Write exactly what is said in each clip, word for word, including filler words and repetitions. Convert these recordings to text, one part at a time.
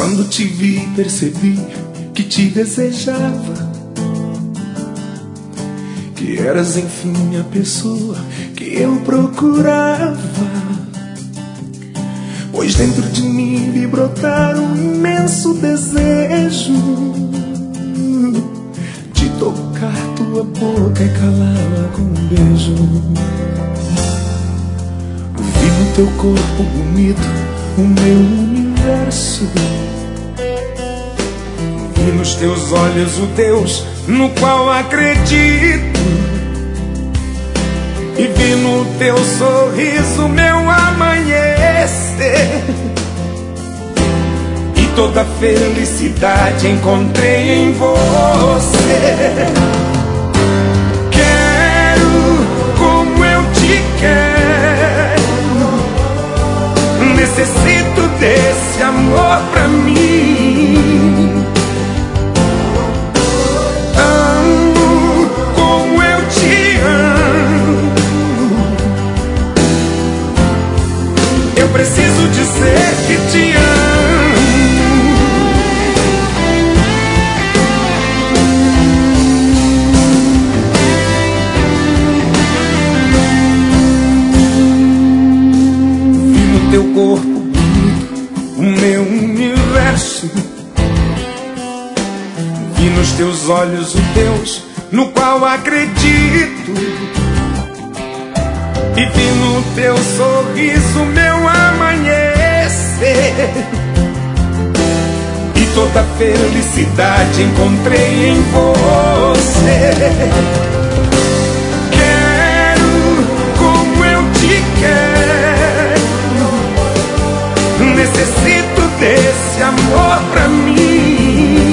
Quando te vi, percebi que te desejava, que eras enfim a pessoa que eu procurava. Pois dentro de mim vi brotar um imenso desejo de tocar tua boca e calá-la com um beijo. Vi no teu corpo bonito o meu universo, vi nos teus olhos o Deus no qual acredito, e vi no teu sorriso meu amanhecer, e toda felicidade encontrei em você. Quero como eu te quero, necessito desse amor pra mim. Amo como eu te amo, eu preciso dizer que te amo. Vi no teu corpo bonito o meu universo, vi nos teus olhos o Deus no qual acredito, e vi no teu sorriso meu amanhecer, e toda felicidade encontrei em você. Quero como eu te quero, necessito desse amor pra mim.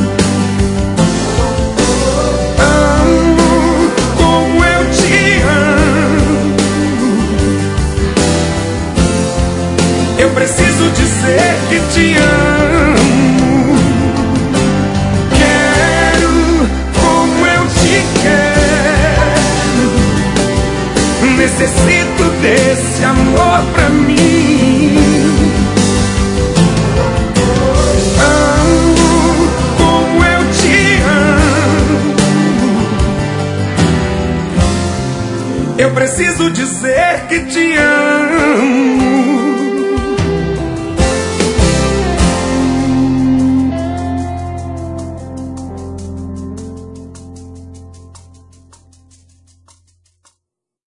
Amo como eu te amo, eu preciso dizer que te amo. Quero como eu te quero, necessito desse amor pra mim. Amo como eu te amo, eu preciso dizer que te amo.